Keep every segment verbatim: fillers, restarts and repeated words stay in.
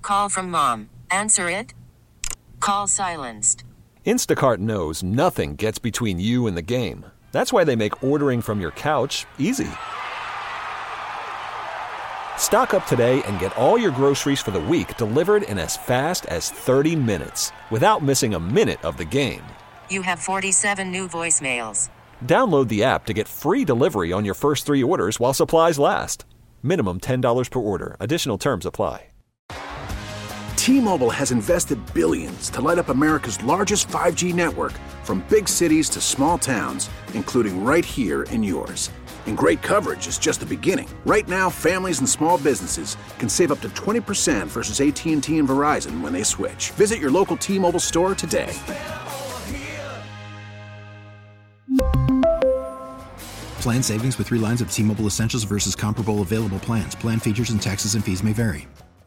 Call from mom. Answer it. Call silenced. Instacart knows nothing gets between you and the game. That's why they make ordering from your couch easy. Stock up today and get all your groceries for the week delivered in as fast as thirty minutes without missing a minute of the game. You have forty-seven new voicemails. Download the app to get free delivery on your first three orders while supplies last. Minimum ten dollars per order. Additional terms apply. T-Mobile has invested billions to light up America's largest five G network, from big cities to small towns, including right here in yours. And great coverage is just the beginning. Right now, families and small businesses can save up to twenty percent versus A T and T and Verizon when they switch. Visit your local T-Mobile store today. Plan savings with three lines of T-Mobile Essentials versus comparable available plans. Plan features and taxes and fees may vary.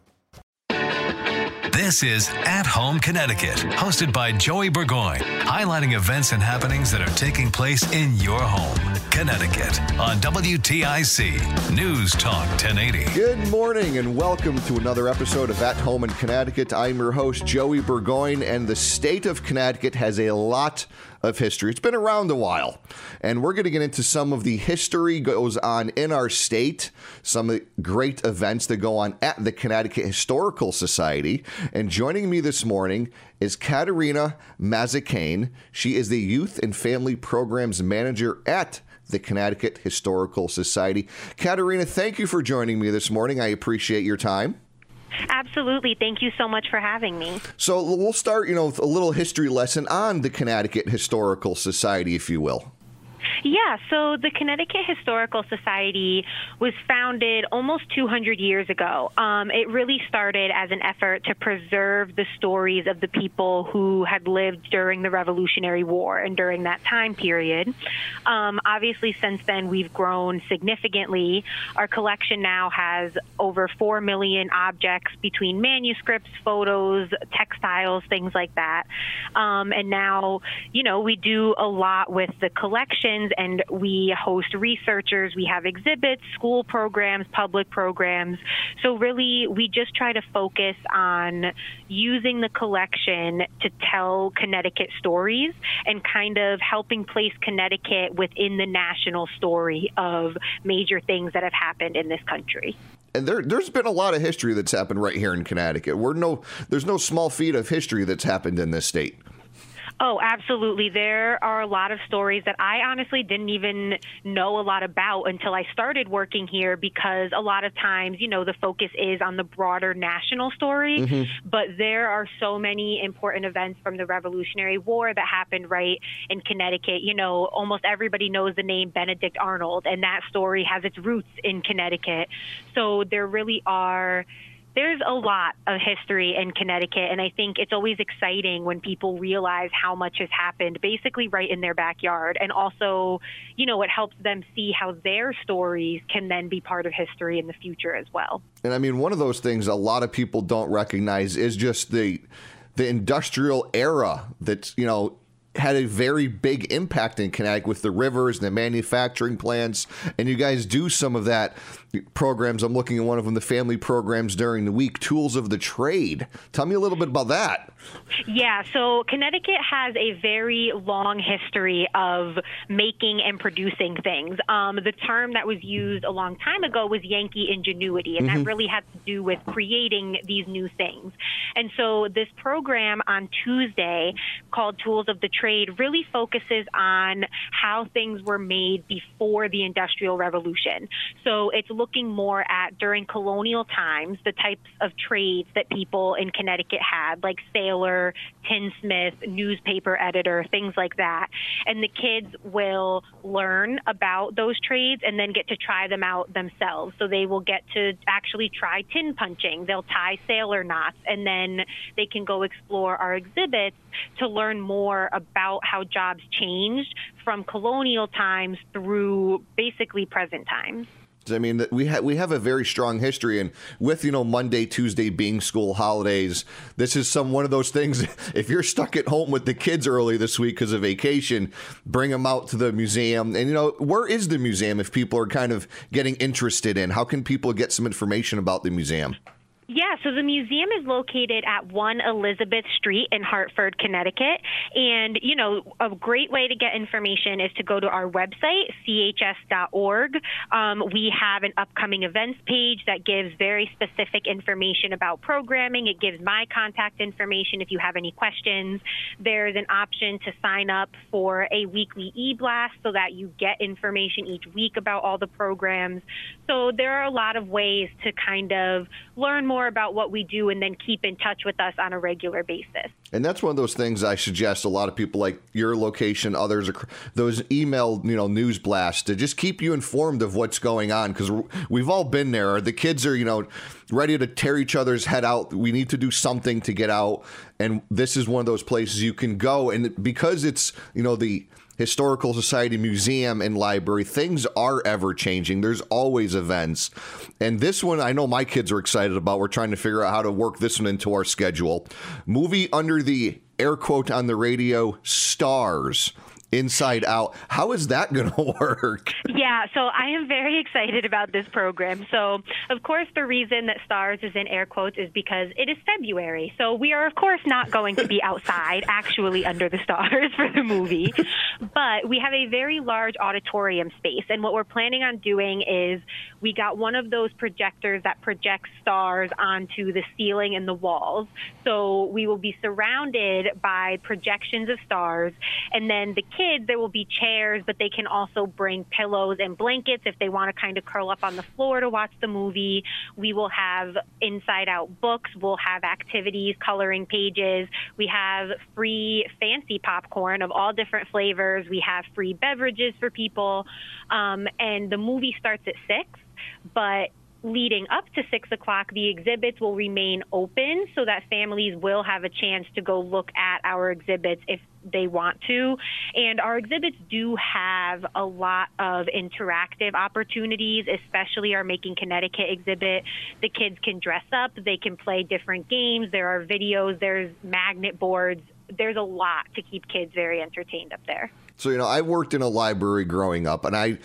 This is At Home Connecticut, hosted by Joey Burgoyne, highlighting events and happenings that are taking place in your home, Connecticut, on W T I C News Talk ten eighty. Good morning and welcome to another episode of At Home in Connecticut. I'm your host, Joey Burgoyne, and the state of Connecticut has a lot of history. It's been around a while, and we're going to get into some of the history goes on in our state, some of the great events that go on at the Connecticut Historical Society. And joining me this morning is Katerina Mazikane. She is the Youth and Family Programs Manager at the Connecticut Historical Society. Katerina, thank you for joining me this morning. I appreciate your time. Absolutely. Thank you so much for having me. So we'll start, you know, with a little history lesson on the Connecticut Historical Society, if you will. Yeah, so the Connecticut Historical Society was founded almost two hundred years ago. Um, it really started as an effort to preserve the stories of the people who had lived during the Revolutionary War and during that time period. Um, obviously, since then, we've grown significantly. Our collection now has over four million objects between manuscripts, photos, textiles, things like that. Um, and now, you know, we do a lot with the collections, and we host researchers. We have exhibits, school programs, public programs. So really, we just try to focus on using the collection to tell Connecticut stories and kind of helping place Connecticut within the national story of major things that have happened in this country. And there, there's been a lot of history that's happened right here in Connecticut. We're no, there's no small feat of history that's happened in this state. Oh, absolutely. There are a lot of stories that I honestly didn't even know a lot about until I started working here, because a lot of times, you know, the focus is on the broader national story. Mm-hmm. But there are so many important events from the Revolutionary War that happened right in Connecticut. You know, almost everybody knows the name Benedict Arnold, and that story has its roots in Connecticut. So there really are... There's a lot of history in Connecticut, and I think it's always exciting when people realize how much has happened basically right in their backyard. And also, you know, it helps them see how their stories can then be part of history in the future as well. And I mean, one of those things a lot of people don't recognize is just the the industrial era that, you know, had a very big impact in Connecticut with the rivers and the manufacturing plants. And you guys do some of that programs. I'm looking at one of them, the family programs during the week, Tools of the Trade. Tell me a little bit about that. Yeah, so Connecticut has a very long history of making and producing things. Um, the term that was used a long time ago was Yankee ingenuity, and mm-hmm. that really had to do with creating these new things. And so this program on Tuesday called Tools of the Trade really focuses on how things were made before the Industrial Revolution. So it's looking more at, during colonial times, the types of trades that people in Connecticut had, like sailor, tinsmith, newspaper editor, things like that. And the kids will learn about those trades and then get to try them out themselves. So they will get to actually try tin punching. They'll tie sailor knots, and then they can go explore our exhibits to learn more about how jobs changed from colonial times through basically present times. I mean, we have we have a very strong history, and with, you know, Monday, Tuesday being school holidays, this is some one of those things. If you're stuck at home with the kids early this week because of vacation, bring them out to the museum. And, you know, where is the museum if people are kind of getting interested in? How can people get some information about the museum? Yeah, so the museum is located at one Elizabeth Street in Hartford, Connecticut. And, you know, a great way to get information is to go to our website, C H S dot org. Um, we have an upcoming events page that gives very specific information about programming. It gives my contact information if you have any questions. There's an option to sign up for a weekly e-blast so that you get information each week about all the programs. So there are a lot of ways to kind of learn more about what we do and then keep in touch with us on a regular basis. And that's one of those things I suggest a lot of people, like your location, others, those email, you know, news blasts to just keep you informed of what's going on, because we've all been there. The kids are, you know, ready to tear each other's head out. We need to do something to get out. And this is one of those places you can go. And because it's, you know, the Historical Society Museum and Library, things are ever changing. There's always events. And this one, I know my kids are excited about. We're trying to figure out how to work this one into our schedule. Movie under the air quote on the radio, Stars. Inside Out. How is that going to work? Yeah, so I am very excited about this program. So, of course, the reason that Stars is in air quotes is because it is February. So we are, of course, not going to be outside, actually under the stars for the movie. But we have a very large auditorium space. And what we're planning on doing is we got one of those projectors that projects stars onto the ceiling and the walls. So we will be surrounded by projections of stars. And then the kids, there will be chairs, but they can also bring pillows and blankets if they want to kind of curl up on the floor to watch the movie. We will have Inside Out books. We'll have activities, coloring pages. We have free fancy popcorn of all different flavors. We have free beverages for people. Um, and the movie starts at six, but leading up to six o'clock, the exhibits will remain open so that families will have a chance to go look at our exhibits if they want to. And our exhibits do have a lot of interactive opportunities, especially our Making Connecticut exhibit. The kids can dress up, they can play different games, there are videos, there's magnet boards. There's a lot to keep kids very entertained up there. So, you know, I worked in a library growing up, and I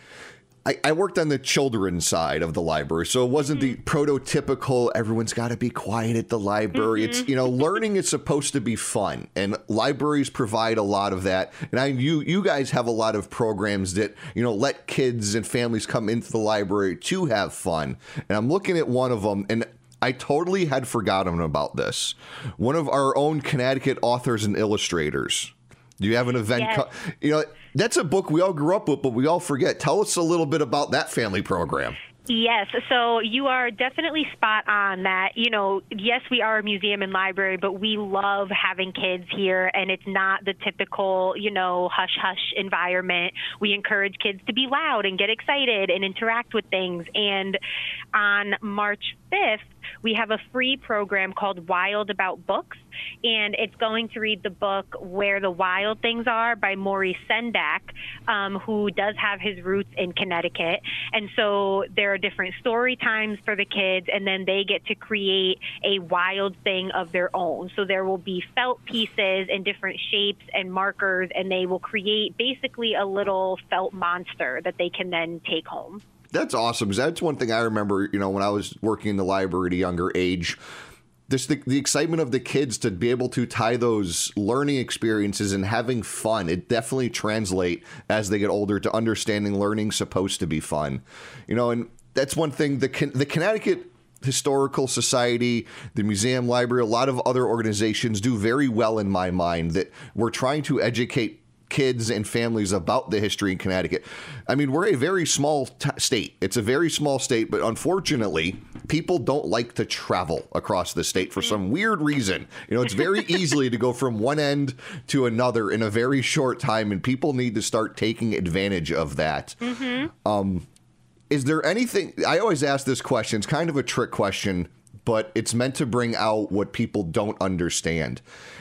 I, I worked on the children's side of the library, so it wasn't mm-hmm. the prototypical, everyone's got to be quiet at the library. Mm-hmm. It's, you know, learning is supposed to be fun, and libraries provide a lot of that. And I, you, you guys have a lot of programs that, you know, let kids and families come into the library to have fun. And I'm looking at one of them, and I totally had forgotten about this. One of our own Connecticut authors and illustrators. Do you have an event? Yes. Co- you know, that's a book we all grew up with, but we all forget. Tell us a little bit about that family program. Yes, so you are definitely spot on that. You know, yes, we are a museum and library, but we love having kids here, and it's not the typical, you know, hush-hush environment. We encourage kids to be loud and get excited and interact with things. And on March fifth, we have a free program called Wild About Books, and it's going to read the book Where the Wild Things Are by Maurice Sendak, um, who does have his roots in Connecticut. And so there are different story times for the kids, and then they get to create a wild thing of their own. So there will be felt pieces in different shapes and markers, and they will create basically a little felt monster that they can then take home. That's awesome. That's one thing I remember, you know, when I was working in the library at a younger age. This the, the excitement of the kids to be able to tie those learning experiences and having fun. It definitely translate as they get older to understanding learning supposed to be fun. You know, and that's one thing. The the Connecticut Historical Society, the Museum Library, a lot of other organizations do very well in my mind, that we're trying to educate kids and families about the history in Connecticut. I mean, we're a very small t- state. It's a very small state, but unfortunately, people don't like to travel across the state for some weird reason. You know, it's very easily to go from one end to another in a very short time, and people need to start taking advantage of that. Mm-hmm. Um, is there anything, I always ask this question, it's kind of a trick question, but it's meant to bring out what people don't understand.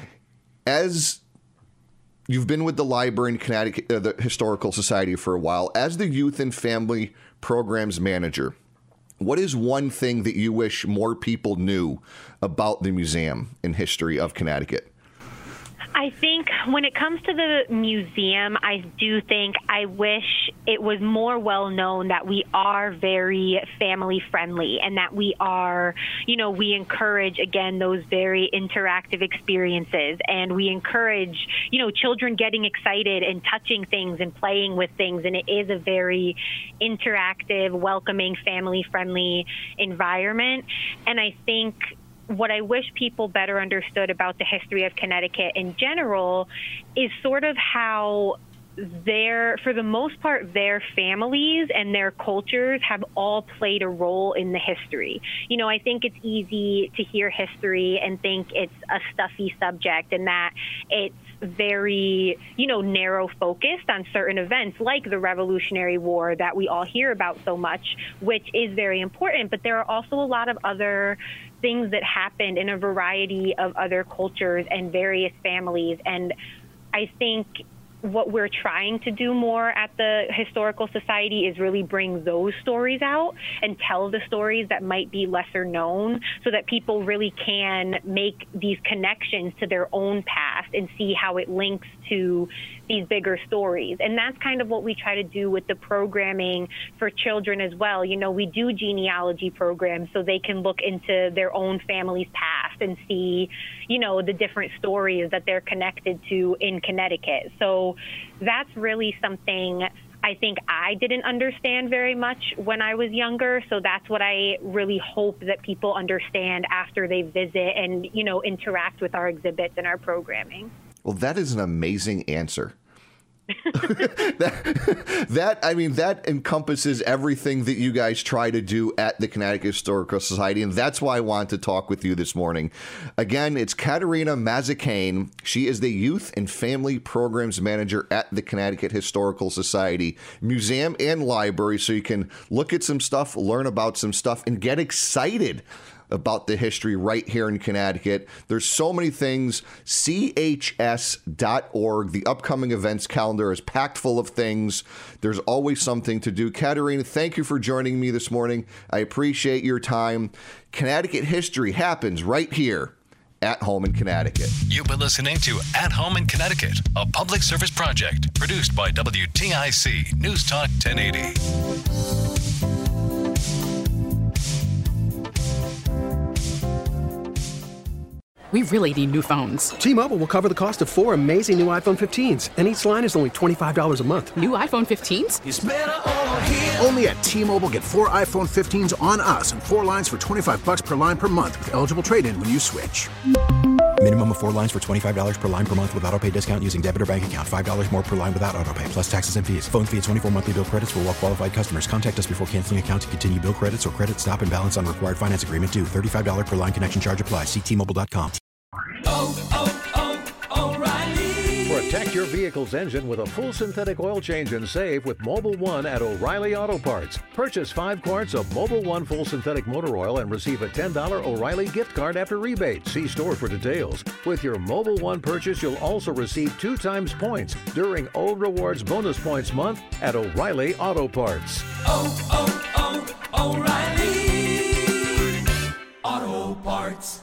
As you've been with the library in Connecticut, uh, the Historical Society for a while. As the youth and family programs manager, what is one thing that you wish more people knew about the museum and history of Connecticut? I think when it comes to the museum, I do think I wish it was more well known that we are very family friendly and that we are, you know, we encourage, again, those very interactive experiences, and we encourage, you know, children getting excited and touching things and playing with things. And it is a very interactive, welcoming, family friendly environment. And I think what I wish people better understood about the history of Connecticut in general is sort of how their, for the most part, their families and their cultures have all played a role in the history. You know, I think it's easy to hear history and think it's a stuffy subject and that it's very, you know, narrow focused on certain events like the Revolutionary War that we all hear about so much, which is very important. But there are also a lot of other things that happened in a variety of other cultures and various families. And I think what we're trying to do more at the Historical Society is really bring those stories out and tell the stories that might be lesser known so that people really can make these connections to their own past and see how it links to these bigger stories. And that's kind of what we try to do with the programming for children as well. You know, we do genealogy programs so they can look into their own family's past and see, you know, the different stories that they're connected to in Connecticut. So that's really something I think I didn't understand very much when I was younger. So that's what I really hope that people understand after they visit and, you know, interact with our exhibits and our programming. Well, that is an amazing answer. that, that, I mean, that encompasses everything that you guys try to do at the Connecticut Historical Society, and that's why I want to talk with you this morning. Again, it's Katerina Mazikane. She is the Youth and Family Programs Manager at the Connecticut Historical Society Museum and Library, so you can look at some stuff, learn about some stuff, and get excited about the history right here in Connecticut. There's so many things. C H S dot org. The upcoming events calendar is packed full of things. There's always something to do. Katerina, thank you for joining me this morning. I appreciate your time. Connecticut history happens right here at home in Connecticut. You've been listening to At Home in Connecticut, a public service project produced by W T I C News Talk ten eighty. We really need new phones. T-Mobile will cover the cost of four amazing new iPhone fifteens, and each line is only twenty-five dollars a month. New iPhone fifteens? It's better over here. Only at T-Mobile, get four iPhone fifteens on us and four lines for twenty-five bucks per line per month with eligible trade-in when you switch. Minimum of four lines for twenty-five dollars per line per month with autopay discount using debit or bank account. five dollars more per line without autopay, plus taxes and fees. Phone fee at twenty-four monthly bill credits for well-qualified customers. Contact us before canceling account to continue bill credits or credit stop and balance on required finance agreement due. thirty-five dollars per line connection charge applies. See T Mobile dot com. Oh, oh, oh, O'Reilly. Protect your vehicle's engine with a full synthetic oil change and save with Mobil one at O'Reilly Auto Parts. Purchase five quarts of Mobil one full synthetic motor oil and receive a ten dollars O'Reilly gift card after rebate. See store for details. With your Mobil one purchase, you'll also receive two times points during O Rewards Bonus Points Month at O'Reilly Auto Parts. Oh, oh, oh, O'Reilly Auto Parts.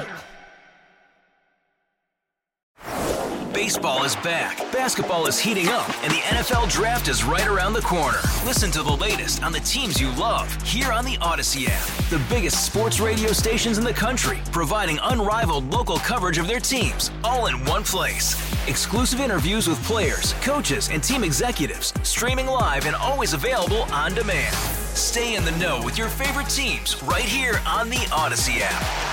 Baseball is back, basketball is heating up, and the N F L Draft is right around the corner. Listen to the latest on the teams you love here on the Odyssey app. The biggest sports radio stations in the country, providing unrivaled local coverage of their teams, all in one place. Exclusive interviews with players, coaches, and team executives, streaming live and always available on demand. Stay in the know with your favorite teams right here on the Odyssey app.